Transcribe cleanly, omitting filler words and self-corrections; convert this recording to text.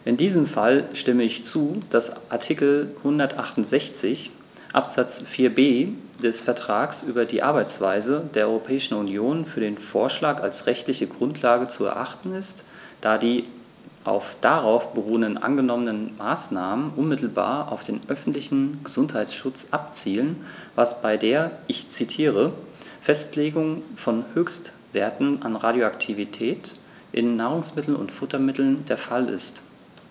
In diesem Fall stimme ich zu, dass Artikel 168 Absatz 4b des Vertrags über die Arbeitsweise der Europäischen Union für den Vorschlag als rechtliche Grundlage zu erachten ist, da die darauf beruhenden angenommenen Maßnahmen unmittelbar auf den öffentlichen Gesundheitsschutz abzielen, was bei der, ich zitiere, „Festlegung von Höchstwerten an Radioaktivität in Nahrungsmitteln und Futtermitteln" der Fall ist.